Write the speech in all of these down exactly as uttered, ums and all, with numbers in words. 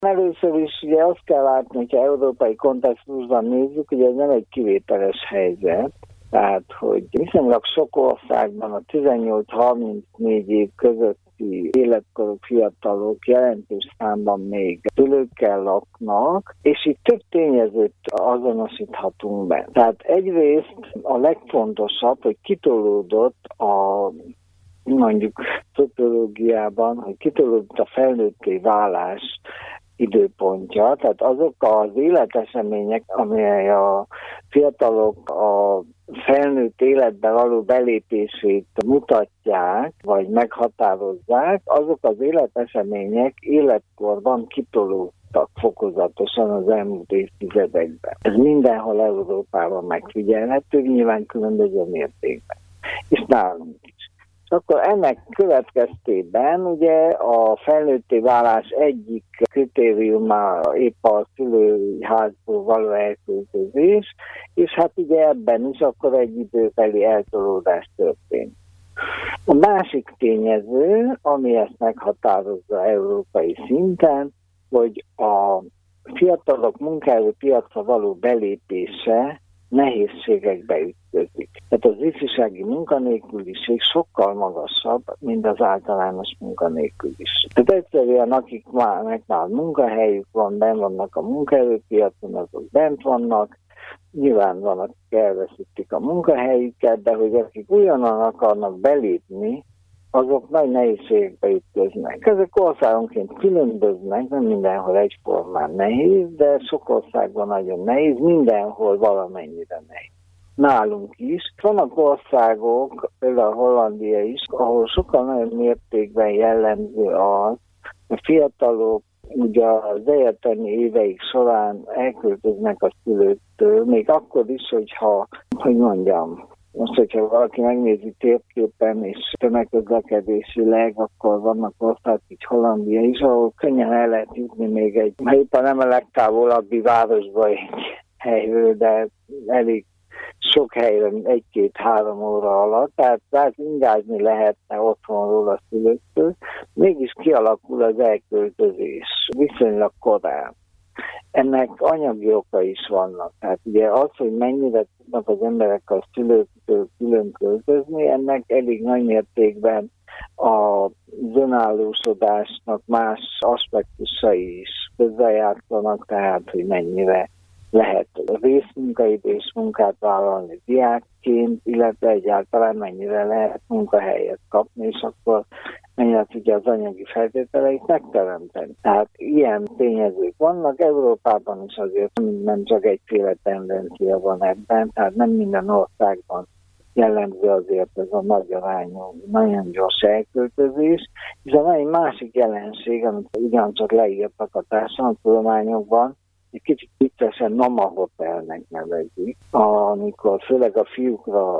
Először is ugye azt kell látni, hogyha európai kontextusban nézzük, hogy ez nem egy kivételes helyzet. Tehát, hogy viszonylag sok országban a tizennyolc-harmincnégy év közötti életkorú fiatalok jelentős számban még szülőkkel laknak, és itt több tényezőt azonosíthatunk be. Tehát egyrészt a legfontosabb, hogy kitolódott a mondjuk szociológiában, hogy kitolódott a felnőtté válás időpontja, tehát azok az életesemények, amely a fiatalok a felnőtt életbe való belépését mutatják, vagy meghatározzák, azok az életesemények életkorban kitolódtak fokozatosan az elmúlt évtizedekben. Ez mindenhol Európában megfigyelhető, nyilván különböző mértékben. És nálunk is. Akkor ennek következtében ugye a felnőtté válás egyik kritériuma épp a szülői házból való elköltözés, és hát ugye ebben is akkor egy időbeli eltolódás történt. A másik tényező, ami ezt meghatározza európai szinten, hogy a fiatalok munkaerőpiacra való belépése nehézségekbe ütközik. Tehát az ifjúsági munkanélküliség sokkal magasabb, mint az általános munkanélküliség. Tehát egyszerűen akik már, már munkahelyük van, benn vannak a munkaerőpiacon, azok bent vannak, nyilván van, akik elveszítik a munkahelyüket, de hogy akik ugyanan akarnak belépni, azok nagy nehézségekbe ütköznek. Ezek országonként különböznek, nem mindenhol egyformán nehéz, de sok országban nagyon nehéz, mindenhol valamennyire nehéz. Nálunk is. Vannak országok, például Hollandia is, ahol sokkal nagyobb mértékben jellemző az, a fiatalok ugye az egyetemi éveik során elköltöznek a szülőktől, még akkor is, hogyha, hogy mondjam, most, hogyha valaki megnézi térképen és tömegközlekedésileg, akkor vannak országok, így Hollandia is, ahol könnyen el lehet jutni még egy, ha éppen nem a legtávolabbi városba egy helyről, de elég sok helyre, egy-két-három óra alatt, tehát rá ingázni lehetne otthonról a szülőktől, mégis kialakul az elköltözés viszonylag korán. Ennek anyagi oka is vannak. Tehát ugye az, hogy mennyire tudnak az emberek a szülőktől külön költözni, ennek elég nagy mértékben a önállósodásnak más aspektusai is hozzájátszanak, tehát hogy mennyire lehet részmunkaidős munkát vállalni diákként, illetve egyáltalán mennyire lehet munkahelyet kapni, és akkor mennyire tudja az anyagi feltételeit megteremteni. Tehát ilyen tényezők vannak, Európában is azért nem csak egyféle tendencia van ebben, tehát nem minden országban jellemző azért ez a nagy arányú, nagyon gyors elköltözés, és a egy másik jelenség, amit ugyancsak leírtak a társadalomtudományokban, egy kicsit viccesen Mama Hotelnek nevezik, amikor főleg a fiúkra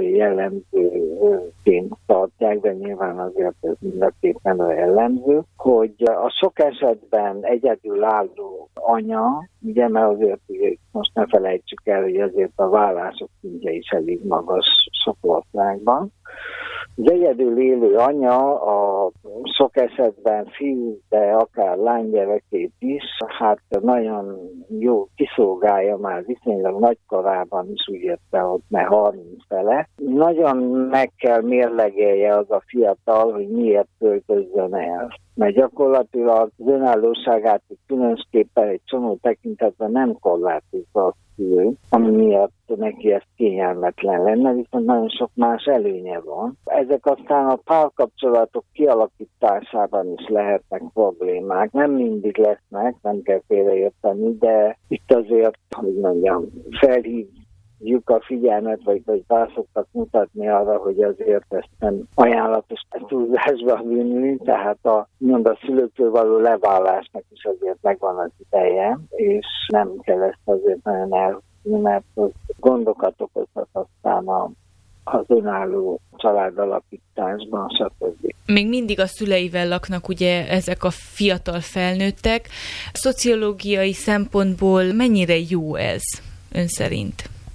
jellemzőként tartják, de nyilván azért ez mindenképpen jellemző, hogy a sok esetben egyedülálló anya, ugye, mert azért ugye, most ne felejtsük el, hogy azért a vállások szintje is elég magas sok országban. Az egyedül élő anya a sok esetben fiú, de akár lánygyerekét is, hát nagyon jó kiszolgálja már viszonylag nagy korában is, úgy érte, hogy ne harminc fele. Nagyon meg kell mérlegelje az a fiatal, hogy miért költözzön el. Mert gyakorlatilag az önállóságát különösképpen egy csomó tekintetben nem korlátozza a szülő, ami miatt neki ez kényelmetlen lenne, viszont nagyon sok más előnye van. Ezek aztán a párkapcsolatok kialakításában is lehetnek problémák. Nem mindig lesznek, nem kell félreérteni, de itt azért, hogy mondjam, felhívjuk a figyelmet, vagy, vagy rá szoktak mutatni arra, hogy azért ezt nem ajánlatos túlzásba vinni, tehát a, mond a szülőktől való leválásnak is azért megvan az ideje, és nem kell ezt azért nagyon elhúzni, mert az gondokat okozhat aztán a az önálló családalapításban, stb. Még mindig a szüleivel laknak ugye ezek a fiatal felnőttek. Szociológiai szempontból mennyire jó ez ön szerint?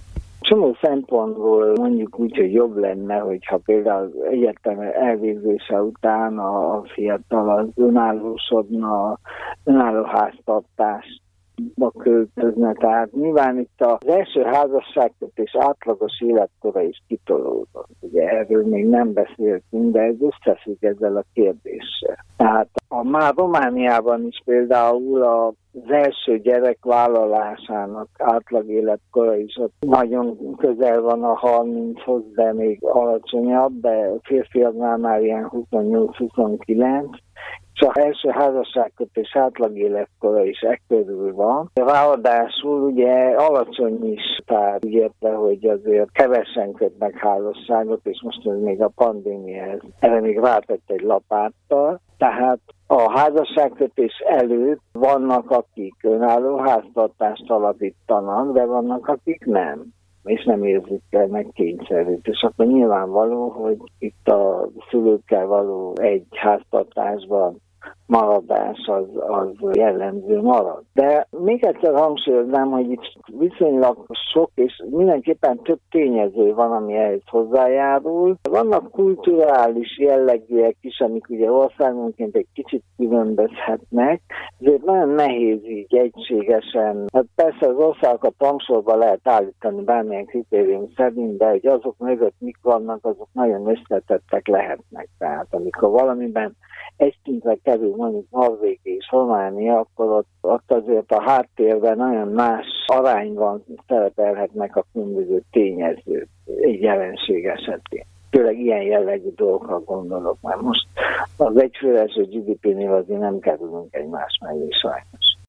Csomó szempontból mondjuk úgy, hogy jobb lenne, hogyha például egyetem elvégzése után a fiatal az önállósodna, önálló háztartásba költözne. Tehát nyilván itt az első házasságkötés átlagos életkora is kitolódott. Ugye erről még nem beszéltünk, de ez összefügg ezzel a kérdéssel. Tehát a, már Romániában is például a az első gyerek vállalásának átlag életkora is ott nagyon közel van a harminchoz, de még alacsonyabb, de férfiaknál már ilyen huszonnyolc-huszonkilenc, és az első házasságkötés átlag életkora is ekkörül van. Ráadásul ugye alacsony is, tehát úgy érte, hogy azért kevesen kötnek házasságot, és most ez még a pandémia, erre még rátett egy lapáttal. Tehát a házasságkötés előtt vannak, akik önálló háztartást alapítanak, de vannak, akik nem, és nem érzik el meg kényszerült. És akkor nyilvánvaló, hogy itt a szülőkkel való egy háztartásban maradás az, az jellemző marad. De még egyszer hangsúlyoznám, hogy itt viszonylag sok és mindenképpen több tényező van, ami ehhez hozzájárul. Vannak kulturális jellegűek is, amik ugye országonként egy kicsit különbözhetnek, ezért nagyon nehéz így egységesen. Hát persze az országokat rangsorba lehet állítani bármilyen kritérium szerint, de hogy azok mögött mik vannak, azok nagyon összetettek lehetnek. Tehát amikor valamiben egy szintre kerül mondjuk Norvégia és Románia, akkor ott, ott azért a háttérben nagyon más arányban szerepelhetnek a különböző tényezők egy jelenség esetén. Főleg ilyen jellegű dolgokra gondolok, mert most az egyfőre eső gé dé pé-nél azért nem kerülünk egymás mellé sajnos.